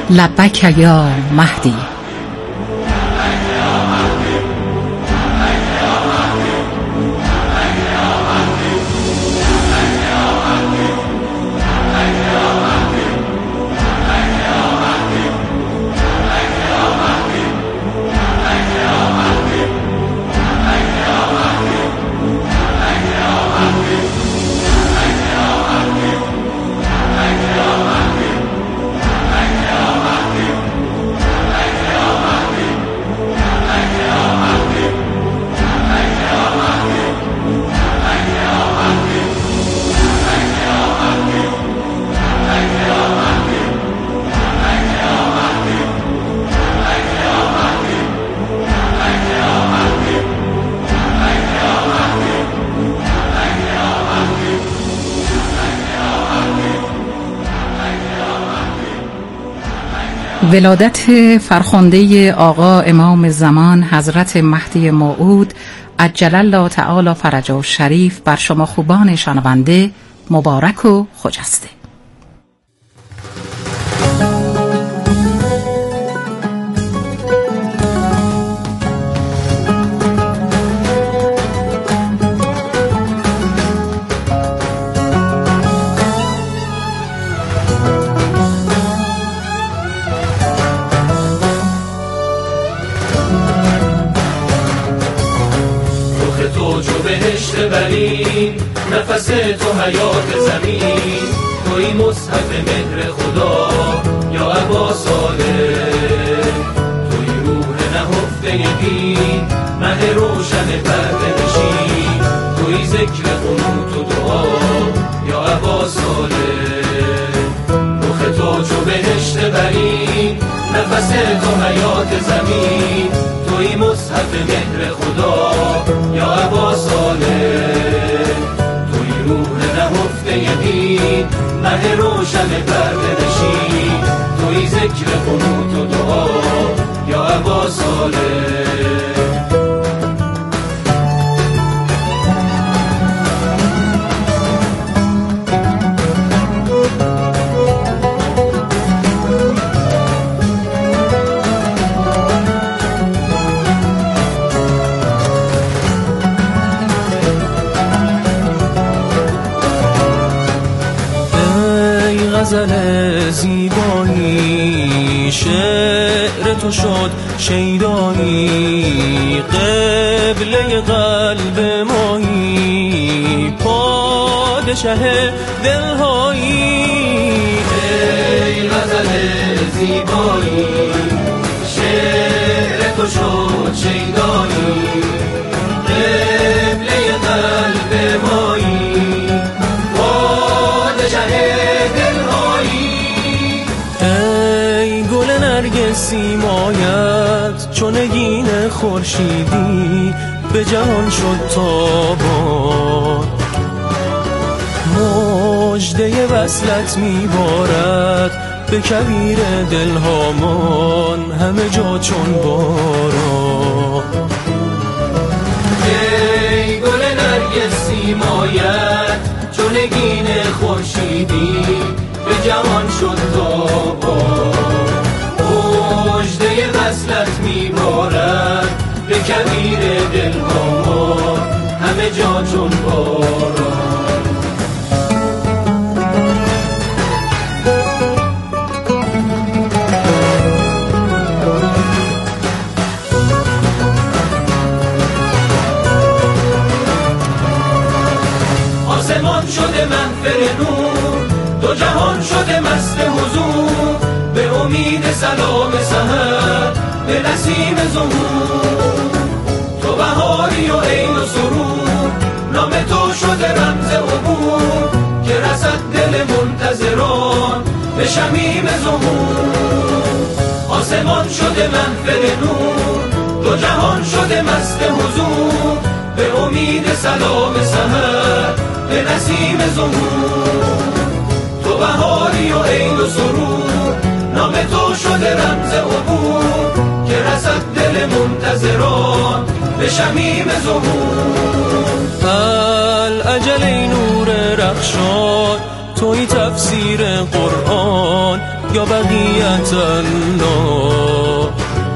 لبک یا مهدی. ولادت فرخنده آقا امام زمان حضرت مهدی موعود عجل الله تعالی فرجه شریف بر شما خوبان شنونده مبارک و خجسته. نفس تو حیات زمین، توی مصحف مهر خدا یا ابا صالح، توی روح نهفته دین، مه روشن پرده نشین، توی ذکر قنوت و دعا یا ابا صالح. رخ تو چو بهشت برین، نفس تو حیات زمین، توی مصحف مهر خدا یا ابا صالح، دین، مه روشن پرده نشین، توی ذکر قنوت و دعا یا ابا صالح. غزل زیبایی، شعر تو شد شیدایی، قبله قلب مایی، پادشه دلهایی. ای غزل زیبایی، شعر تو شد شیدایی، قبله قلب مایی، پادشه سیمایت چون نگین خورشیدی به جهان شد تابان، مژده وصلت میبارد به کویر دلهامان همه جا چون باران. ای گل نرگس سیمایت چون نگین خورشیدی به جهان شد تابان، مژده وصلت میبارد به کویر دلهامان همه جا چون باران. آسمان شده محفل نور، دو جهان شده مست حضور، به امید سلام سحر به نسیم ظهور. تو بهاری و عین و سرور، نام تو شده رمز عبور، که رسد دل منتظران به شمیم ظهور. آسمان شده محفل نور، دو جهان شده مست حضور، به امید سلام سحر به نسیم ظهور. تو بهاری و عین و سرور، نام تو شده رمز عبور، که رسد دل منتظران به شمیم ظهور. الاجل نور رخشان، توی تفسیر قرآن زمان یا بقیت الله.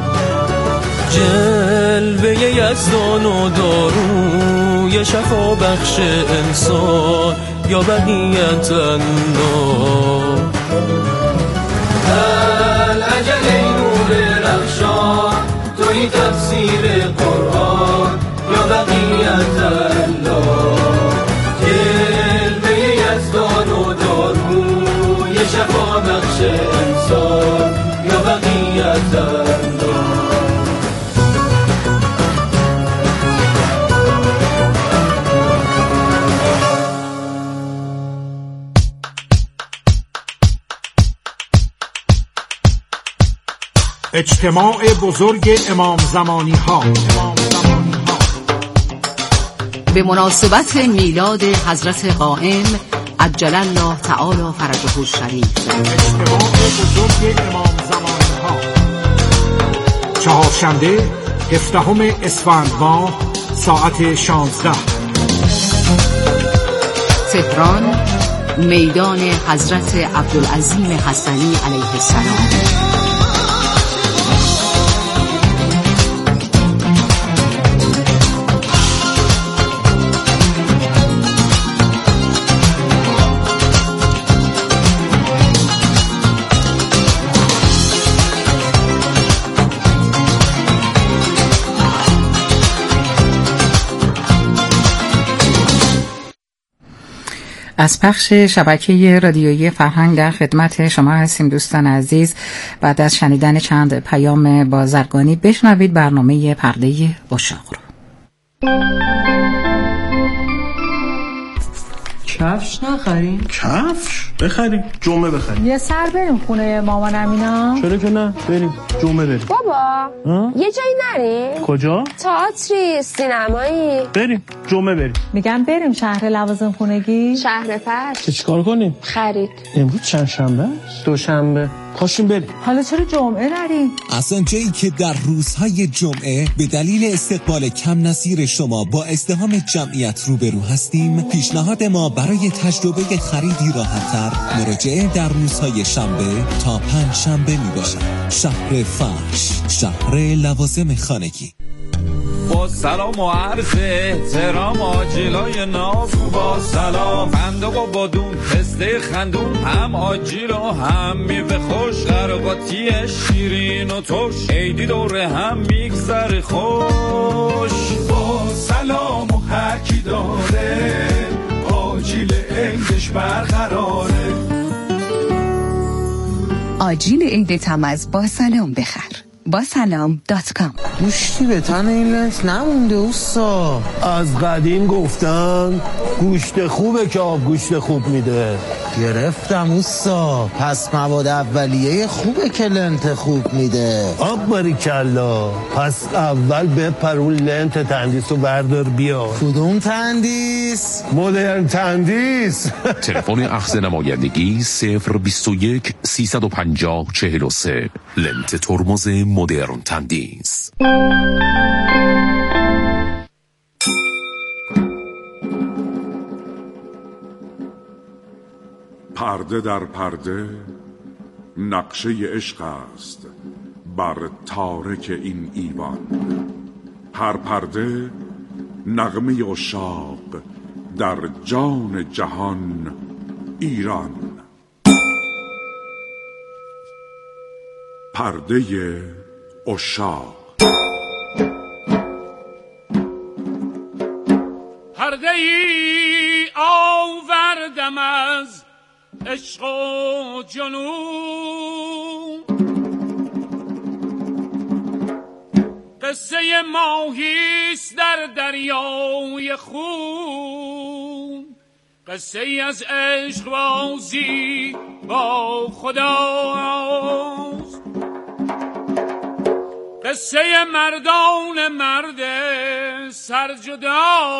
جلوه یزدان و داروی شفا بخش انسان یا بقیت الله. العجل نور رخشان توی تفسیر قرآن یا بقیت الله. جلوه یزدان و داروی شفا بخش انسان یا بقیت الله. اجتماع بزرگ امام زمانی ها به مناسبت میلاد حضرت قائم عجل الله تعالی فرجه الشریف. اجتماع بزرگ امام زمانی ها چهارشنبه 17 اسفند ماه ساعت 16. تهران، میدان حضرت عبدالعظیم حسنی علیه السلام. از پخش شبکه رادیویی فرهنگ در خدمت شما هستیم دوستان عزیز. بعد از شنیدن چند پیام بازرگانی بشنوید برنامه پرده عشاق رو. کفش نخریم؟ کفش؟ بخریم، جمعه بخریم. یه سر بریم خونه مامان امینا؟ چرا که نه؟ بریم جمعه بریم. بابا یه جایی نریم؟ کجا؟ تئاتری، سینمایی. بریم جمعه بریم. میگم بریم شهر لوازم خونگی؟ شهر فرش. چیکار کنیم؟ خرید. امروز چند شنبه است؟ دوشنبه. پاشیم بریم. حالا چرا جمعه نریم؟ اصلا جایی که در روزهای جمعه به دلیل استقبال کم نظیر شما با ازدحام جمعیت روبرو هستیم، پیشنهاد ما برای تجربه خریدی راحت‌تر مراجعه در روزهای شنبه تا پنجشنبه میباشد. شهر فرش، شهر لوازم خانگی. با سلام و عرض احترام آجیلای ناف، با سلام فندق و بادون پسته خندون، هم آجیل و هم میوه خوش، قرقاتی شیرین و ترش، عیدی دوره هم میگذره خوش. با سلام و هرکی داره آجیل عیدش برقراره. آجیل عید تمز با سلام بخر. با سلام.com. گوشتی به تن این لنس نمونده اوستا. از قدیم گفتن گوشت خوبه که آب گوشت خوب میده. گرفتم اوستا. پس مواد اولیه خوبه که لنت خوب میده. آب باریکلا. پس اول بپر اون لنت تندیس رو بردار بیا. کدوم تندیس؟ مدرن تندیس. تلفن اخذ نمایندگی 021 350 43. لنت ترمز مدرن تندیس. پرده در پرده نقشه عشق است بر تارک این ایوان. هر پرده نغمه عشاق در جان جهان ایران. پرده عشاق. پرده ای آوردم از عشق و جنون، قصه ماهیست در دریای خون، قصه ای از عشق بازی با خداست، قصه مردان مرد سرجدا.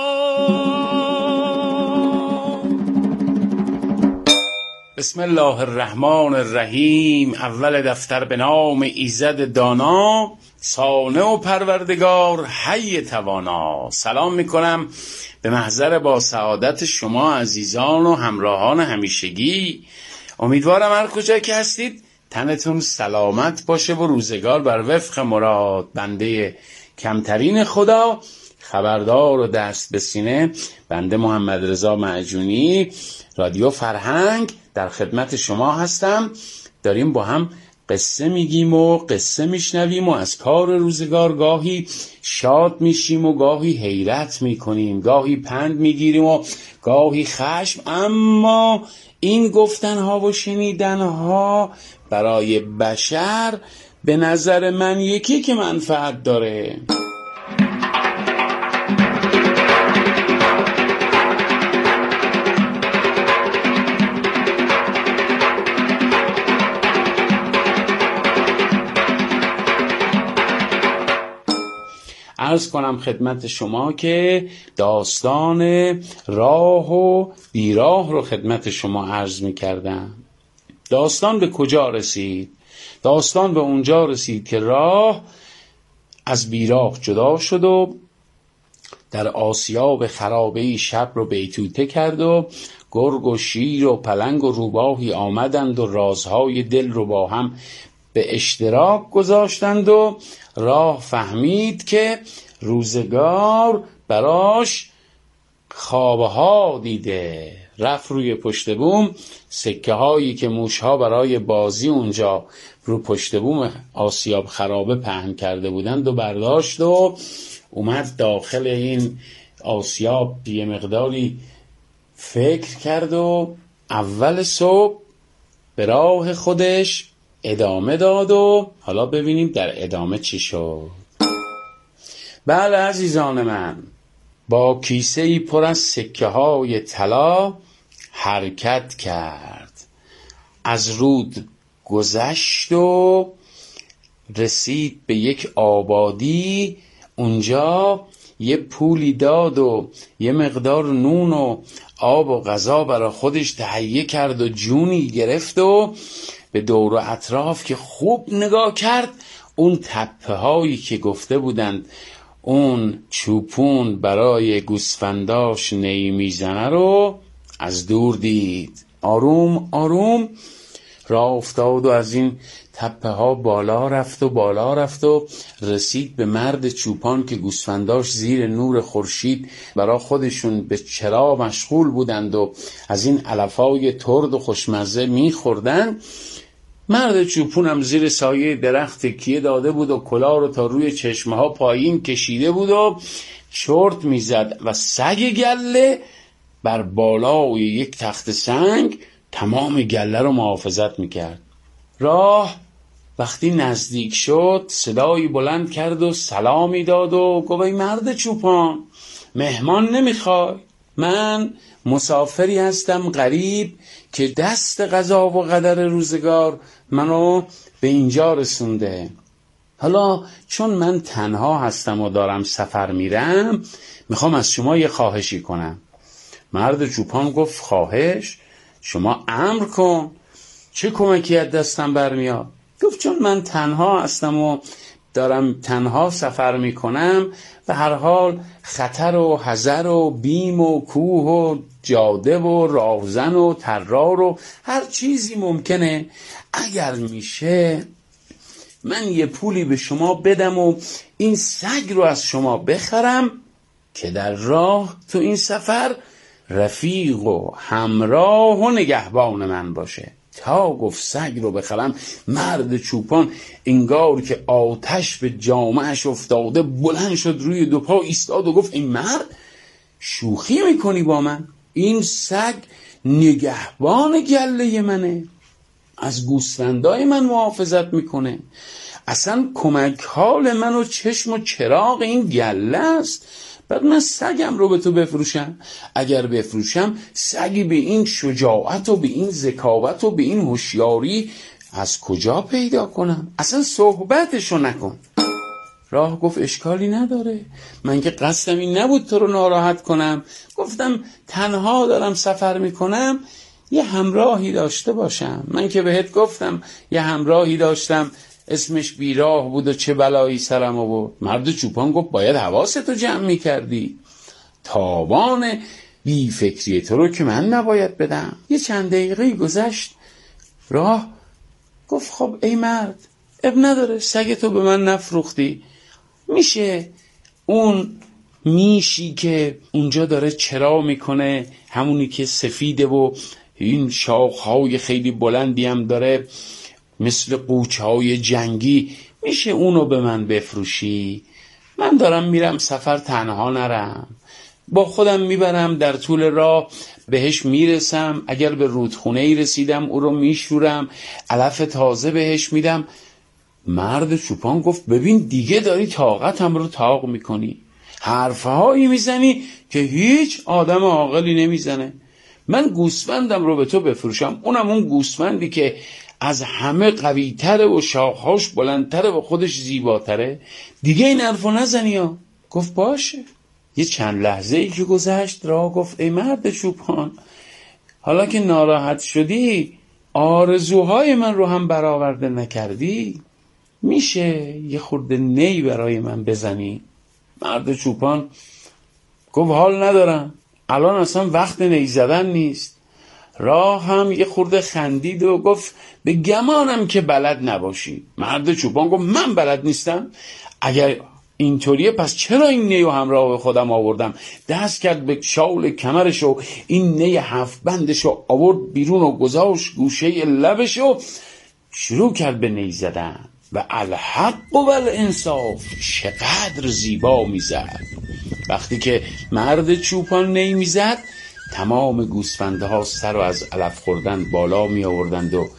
بسم الله الرحمن الرحیم. اول دفتر به نام ایزد دانا، صانع و پروردگار حی توانا. سلام میکنم به محضر با سعادت شما عزیزان و همراهان همیشگی. امیدوارم هر کجا که هستید تنتون سلامت باشه و روزگار بر وفق مراد. بنده کمترین خدا، خبردار و دست به سینه، بنده محمد رضا معجونی، رادیو فرهنگ در خدمت شما هستم. داریم با هم قصه میگیم و قصه میشنویم و از کار روزگار گاهی شاد میشیم و گاهی حیرت میکنیم، گاهی پند میگیریم و گاهی خشم. اما این گفتنها و شنیدنها برای بشر به نظر من یکی که منفعت داره. عرض کنم خدمت شما که داستان راه و بیراه رو خدمت شما عرض می کردم. داستان به کجا رسید؟ داستان به اونجا رسید که راه از بیراه جدا شد و در آسیاب خرابه‌ای شب رو بیتوته کرد و گرگ و شیر و پلنگ و روباهی آمدند و رازهای دل رو با هم به اشتراک گذاشتند و راه فهمید که روزگار براش خوابها دیده. رفت روی پشت بوم، سکه هایی که موشها برای بازی اونجا رو پشت بوم آسیاب خرابه پهن کرده بودند و برداشت و اومد داخل این آسیاب یه مقداری فکر کرد و اول صبح به راه خودش ادامه داد و حالا ببینیم در ادامه چی شد. بله عزیزان من، با کیسه‌ای پر از سکه های طلا حرکت کرد. از رود گذشت و رسید به یک آبادی. اونجا یه پولی داد و یه مقدار نون و آب و غذا برای خودش تهیه کرد و جونی گرفت و به دور و اطراف که خوب نگاه کرد، اون تپه هایی که گفته بودند اون چوپون برای گوسفنداش نی میزنه رو از دور دید. آروم آروم راه افتاد و از این تپه ها بالا رفت و رسید به مرد چوپان که گوسفنداش زیر نور خورشید برای خودشون به چرا مشغول بودند و از این علفای ترد و خوشمزه میخوردن. مرد چوپون هم زیر سایه درخت تکیه داده بود و کلاه رو تا روی چشمه ها پایین کشیده بود و چرت میزد و سگ گله بر بالای یک تخت سنگ تمام گله رو محافظت میکرد. راه وقتی نزدیک شد صدایی بلند کرد و سلامی داد و گفت ای مرد چوپان، مهمان نمیخوای؟ من مسافری هستم غریب که دست قضا و قدر روزگار منو به اینجا رسونده. حالا چون من تنها هستم و دارم سفر میرم، میخوام از شما یه خواهشی کنم. مرد چوپان گفت خواهش؟ شما امر کن، چه کمکی از دستم برمیاد؟ گفت چون من تنها هستم و دارم تنها سفر میکنم، به هر حال خطر و حذر و بیم و کوه و جاده و راهزن و طرار و هر چیزی ممکنه. اگر میشه من یه پولی به شما بدم و این سگ رو از شما بخرم که در راه تو این سفر رفیق و همراه و نگهبان من باشه. تا گفت سگ رو بخرم، مرد چوپان انگار که آتش به جامهش افتاده بلند شد، روی دو پا ایستاد و گفت این مرد شوخی میکنی با من؟ این سگ نگهبان گله منه، از گوسفندای من محافظت میکنه، اصلا کمک حال من و چشم و چراغ این گله است. بعد من سگم رو به تو بفروشم؟ اگر بفروشم سگی به این شجاعت و به این ذکاوت و به این هوشیاری از کجا پیدا کنم؟ اصلا صحبتشو نکن. راه گفت اشکالی نداره، من که قصدم این نبود تو رو ناراحت کنم، گفتم تنها دارم سفر میکنم یه همراهی داشته باشم. من که بهت گفتم یه همراهی داشتم اسمش بیراه بود و چه بلایی سرم آورد. مرد چوپان گفت باید حواستو جمع میکردی، تاوان بی فکری تو رو که من نباید بدم. یه چند دقیقه گذشت، راه گفت خب ای مرد، اب نداره، سگ تو به من نفروختی، میشه اون میشی که اونجا داره چرا میکنه، همونی که سفیده و این شاخهای خیلی بلندی هم داره مثل قوچهای جنگی، میشه اونو به من بفروشی؟ من دارم میرم سفر، تنها نرم، با خودم میبرم، در طول راه بهش میرسم، اگر به رودخونه ای رسیدم او رو میشورم، علف تازه بهش میدم. مرد چوپان گفت ببین دیگه داری طاقتم رو طاق میکنی، حرفهایی میزنی که هیچ آدم عاقلی نمیزنه. من گوسفندم رو به تو بفروشم، اونم اون گوسفندی که از همه قوی‌تره و شاخهاش بلندتره و خودش زیباتره، دیگه این حرفو نزنی ها. گفت باشه. یه چند لحظه ای که گذشت، راه گفت ای مرد چوپان، حالا که ناراحت شدی، آرزوهای من رو هم برآورده نکردی، میشه یه خورده نی برای من بزنی؟ مرد چوپان گفت حال ندارم، الان اصلا وقت نی زدن نیست. راه هم یه خورده خندید و گفت به گمانم که بلد نباشی. مرد چوپان گفت من بلد نیستم؟ اگر اینطوریه پس چرا این نیو همراه خودم آوردم؟ دست کرد به شال کمرش و این نی 7 بندشو آورد بیرون و گذاشت گوشه لبش و شروع کرد به نی زدن و الحق و الانصاف چقدر زیبا میزد. وقتی که مرد چوپان نی میزد، تمام گوسفندها سر و از علف خوردن بالا می آوردند و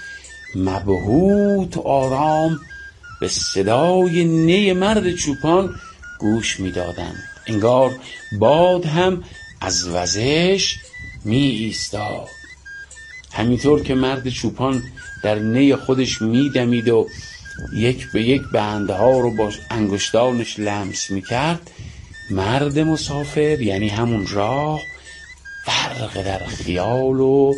مبهوت و آرام به صدای نی مرد چوپان گوش می دادند. انگار باد هم از وزش می ایستاد. همینطور که مرد چوپان در نی خودش می دمید و یک به یک بندها رو با انگشتانش لمس می کرد، مرد مسافر یعنی همون راه غرق در خیال و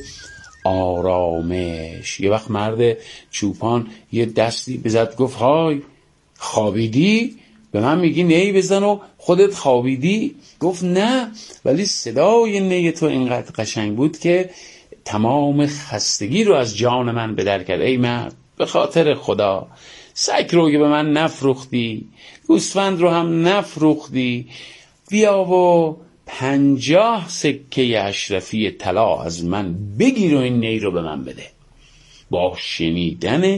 آرامش. یه وقت مرد چوپان یه دستی بزد، گفت های خوابیدی؟ به من میگی نی بزن و خودت خوابیدی؟ گفت نه، ولی صدای نی تو اینقدر قشنگ بود که تمام خستگی رو از جان من بدر کرد. ای مرد، به خاطر خدا سگ رو که به من نفروختی، گوسفند رو هم نفروختی، بیا و 50 سکه اشرفی طلا از من بگیر و این نی رو به من بده. با شنیدن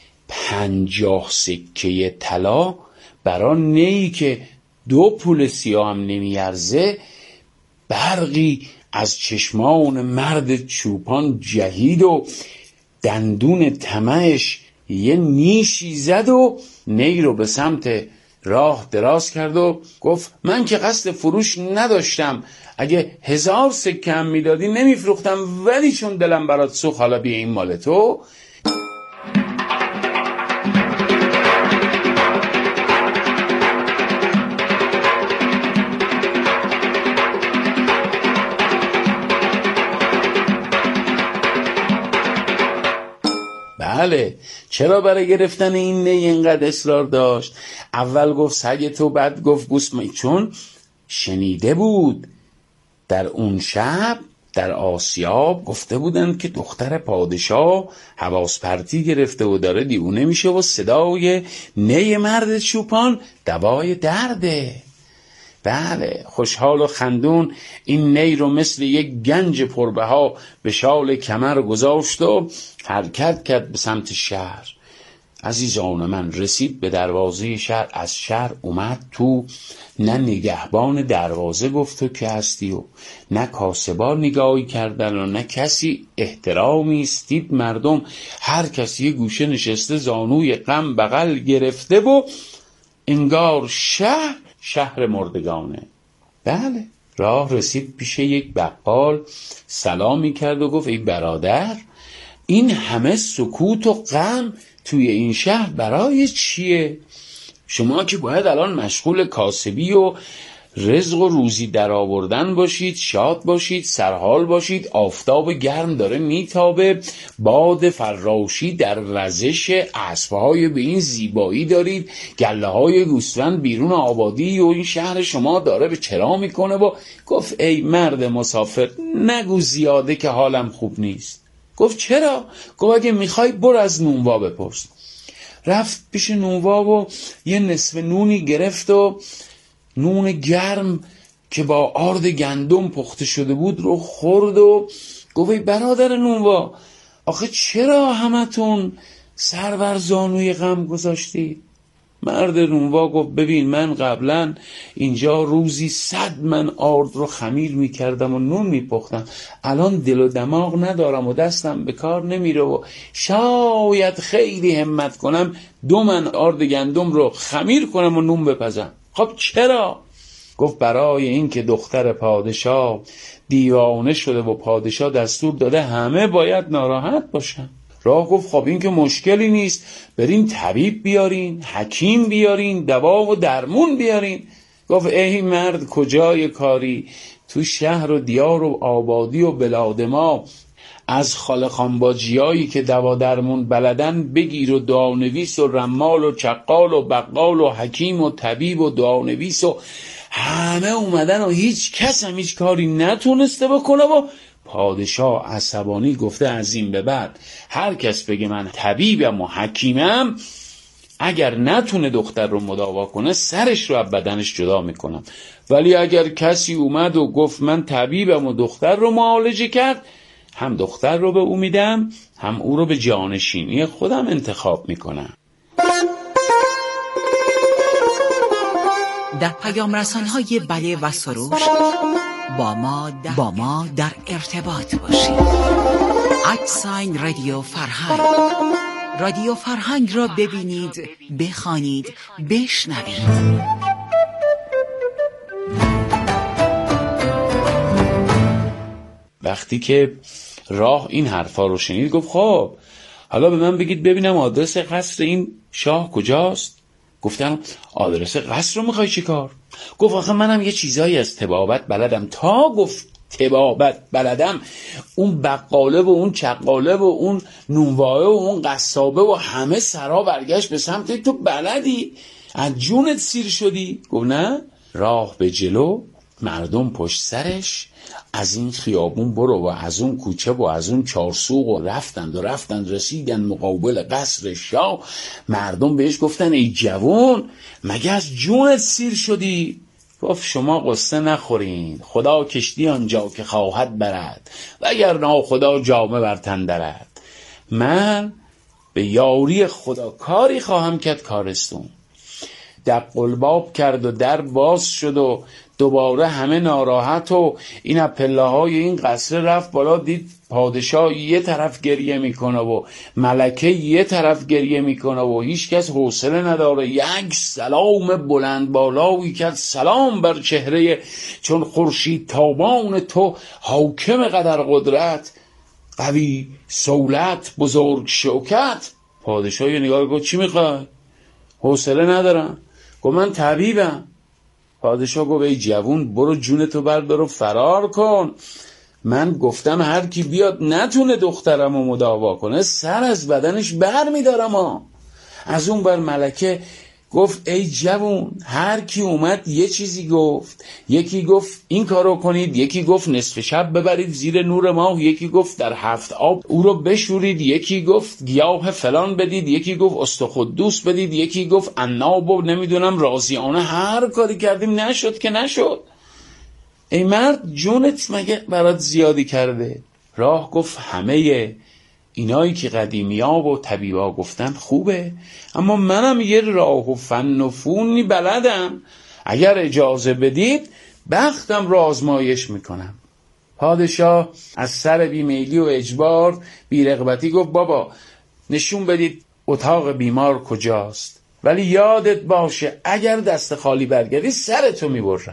50 سکه طلا برای نی که 2 پول سیاه هم نمیارزه، برقی از چشمان مرد چوپان جهید و دندون طمعش یه نیشی زد و نی رو به سمت راه دراز کرد و گفت من که قصد فروش نداشتم، اگه 1000 سکه هم میدادی نمیفروختم، ولی چون دلم برات سوخت حالا بیا این مال تو. بله، چرا برای گرفتن این نی اینقدر اصرار داشت؟ اول گفت سگ تو، بعد گفت گوسفند، چون شنیده بود در اون شب در آسیاب گفته بودند که دختر پادشاه حواس پرتی گرفته و داره دیوونه میشه و صدای نی مرد چوپان دوای درده. بله، خوشحال و خندون این نی رو مثل یک گنج پربها به شال کمر گذاشت و حرکت کرد به سمت شهر. عزیزان من، رسید به دروازه شهر، از شهر اومد تو، نه نگهبان دروازه گفت تو که هستی و نه کاسبا نگاهی کردن و نه کسی احترامی استید. مردم هر کسی یه گوشه نشسته، زانوی غم بغل گرفته و انگار شهر مردگانه. بله، راه رسید پیش یک بقال، سلامی کرد و گفت ای برادر، این همه سکوت و غم توی این شهر برای چیه؟ شما که باید الان مشغول کاسبی و رزق و روزی در آوردن باشید، شاد باشید، سرحال باشید، آفتاب گرم داره میتابه، باد فراشی در وزش، اسبهای به این زیبایی دارید، گله های گوسفند بیرون آبادی و این شهر شما داره به چرا میکنه. و گفت ای مرد مسافر، نگو زیاده که حالم خوب نیست. گفت چرا؟ گفت اگه میخوای برو از نونوا بپرس. رفت پیش نونوا و یه نصف نونی گرفت و نون گرم که با آرد گندم پخته شده بود رو خورد و گفت ای برادر نونوا، آخه چرا همتون سر بر زانوی غم گذاشتید؟ مرد نونوا گفت ببین من قبلا اینجا روزی 100 من آرد رو خمیر میکردم و نون میپختم، الان دل و دماغ ندارم و دستم به کار نمیره و شاید خیلی همت کنم 2 من آرد گندم رو خمیر کنم و نون بپزم. خب چرا؟ گفت برای این که دختر پادشاه دیوانه شده و پادشاه دستور داده همه باید ناراحت باشن. راه گفت خب این که مشکلی نیست، برین طبیب بیارین، حکیم بیارین، دوا و درمون بیارین. گفت ای مرد کجای کاری، تو شهر و دیار و آبادی و بلاد ما از خاله خانباجیایی که دوا درمون بلدن بگیر و دعانویس و رمال و چقال و بقال و حکیم و طبیب و دعانویس و همه اومدن و هیچ کس هم هیچ کاری نتونسته بکنه و پادشاه عصبانی گفته از این به بعد هر کس بگه من طبیبم و حکیمم، اگر نتونه دختر رو مداوا کنه سرش رو از بدنش جدا میکنم، ولی اگر کسی اومد و گفت من طبیبم و دختر رو معالجه کرد، هم دختر رو به او میدم هم او رو به جانشینی خودم انتخاب میکنم. در پیام رسان‌های بله و سروش با ما در ارتباط باشید. @رادیو فرهنگ. رادیو فرهنگ را ببینید، بخوانید، بشنوید. وقتی که راه این حرفا رو شنید گفت خب حالا به من بگید ببینم آدرس قصر این شاه کجاست؟ گفتم آدرس قصر رو میخوای چی کار؟ گفت آخه منم یه چیزایی از طبابت بلدم. تا گفت طبابت بلدم، اون بقاله و اون چقاله و اون نونواه و اون قصابه و همه سرا برگشت به سمت تو بلدی، از جونت سیر شدی. گفت نه، راه به جلو، مردم پشت سرش، از این خیابون برو و از اون کوچه و از اون چارسوق و رفتند رسیدن مقابل قصر شاه. مردم بهش گفتن ای جوان مگه از جونت سیر شدی؟ گفت شما قصه نخورین، خدا کشتی آنجا که خواهد برد و اگر ناخدا جامه بر تن درد. من به یاری خدا کاری خواهم کرد کارستون. در قلباب کرد و در باز شد و دوباره همه ناراحت و این از پله های این قصر رفت بالا، دید پادشاه یه طرف گریه میکنه و ملکه یه طرف گریه میکنه و هیچ کس حوصله نداره. یک سلام بلند بالاوی کرد، سلام بر چهره چون خورشید تابان تو، حاکم قدر قدرت، قوی سولت، بزرگ شوکت. پادشاه یه نگاه گفت چی میخوای؟ حوصله ندارم. گفت من طبیبم. پادشاه گفت ای جوون برو جونتو بردار و فرار کن. من گفتم هر کی بیاد نتونه دخترمو مداوا کنه سر از بدنش بر میدارم. از اون بر ملکه گفت ای جوون هر کی اومد یه چیزی گفت، یکی گفت این کارو کنید، یکی گفت نصف شب ببرید زیر نور ماه، یکی گفت در 7 آب او رو بشورید، یکی گفت گیاه فلان بدید، یکی گفت استخدوس بدید، یکی گفت عناب و نمیدونم رازیانه. هر کاری کردیم نشد که نشد. ای مرد جونت مگه برات زیادی کرده؟ راه گفت همه اینایی که قدیمی‌ها و طبیبا گفتن خوبه، اما منم یه راه و فن و فونی بلدم، اگر اجازه بدید بختم را آزمایش میکنم. پادشاه از سر بیمیلی و اجبار بیرغبتی گفت بابا نشون بدید اتاق بیمار کجاست، ولی یادت باشه اگر دست خالی برگردی سرتو میبرم.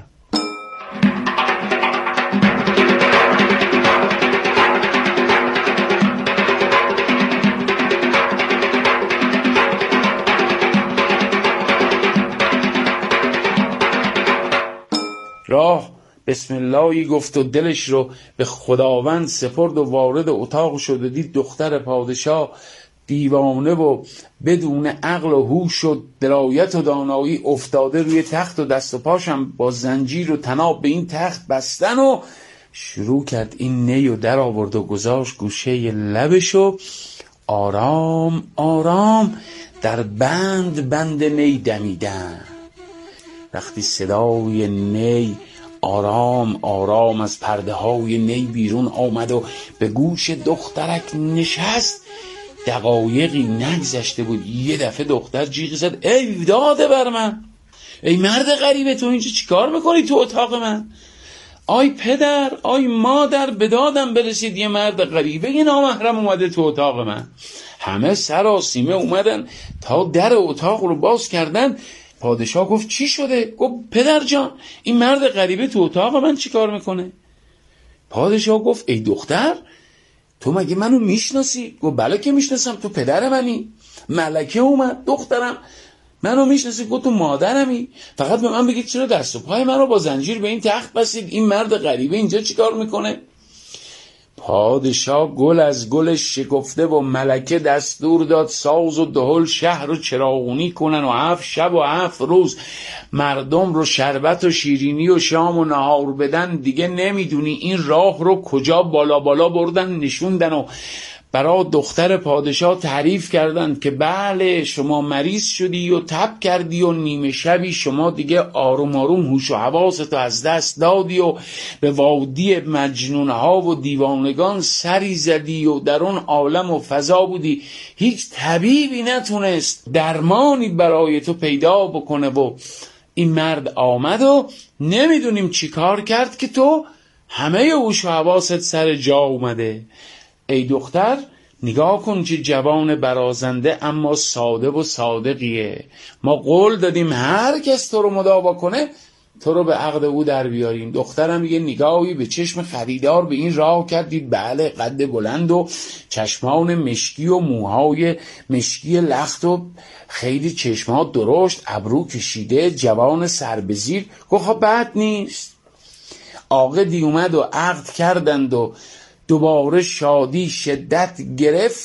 راه بسم اللهی گفت و دلش رو به خداوند سپرد و وارد اتاق شد و دید دختر پادشاه دیوانه و بدون عقل و هوش و درایت و دانایی افتاده روی تخت و دست و پاشم با زنجیر و طناب به این تخت بستن و شروع کرد این نی و در آورد و گذاشت گوشه لبشو، آرام آرام در بند نی دمیدن. وقتی صدای نی آرام آرام از پرده های نی بیرون آمد و به گوش دخترک نشست، دقایقی نگذشته بود یه دفعه دختر جیغ زد: ای داده بر من، ای مرد غریبه، تو اینجا چیکار میکنی تو اتاق من؟ آی پدر، آی مادر، به دادم برسید یه مرد غریبه یه نامحرم اومده تو اتاق من. همه سراسیمه اومدن تا در اتاق رو باز کردن. پادشاه گفت چی شده؟ گفت پدر جان، این مرد غریبه تو اتاق من چی کار میکنه؟ پادشاه گفت ای دختر، تو مگه منو میشناسی؟ گفت بله که میشناسم، تو پدر منی. ملکه اومد دخترم، منو میشناسی؟ گفت تو مادرمی. فقط به من بگید چرا دست و پای من رو با زنجیر به این تخت بستید؟ این مرد غریبه اینجا چی کار میکنه؟ پادشاه گل از گلش شکفته و ملکه دستور داد ساز و دهل شهر رو چراغونی کنن و 7 شب و 7 روز مردم رو شربت و شیرینی و شام و نهار بدن. دیگه نمیدونی این راه رو کجا بالا بالا بردن نشوندن و برای دختر پادشاه تعریف کردن که بله شما مریض شدی و تب کردی و نیمه شبی شما دیگه آروم آروم هوش و حواستو از دست دادی و به وادی مجنونها و دیوانگان سری زدی و در اون عالم و فضا بودی. هیچ طبیبی نتونست درمانی برای تو پیدا بکنه و این مرد آمد و نمیدونیم چی کار کرد که تو همه هوش و حواست سر جا اومده. ای دختر نگاه کن چه جوان برازنده اما ساده و صادقیه. ما قول دادیم هر کس تو رو مداوا کنه تو رو به عقد او در بیاریم. دخترم یه نگاهی به چشم خریدار به این راه کردید. بله قد بلند و چشمان مشکی و موهای مشکی لخت و خیلی چشمات درشت، ابرو کشیده، جوان سر به زیر. گفت بد نیست. عاقدی اومد و عقد کردند و دوباره شادی شدت گرفت.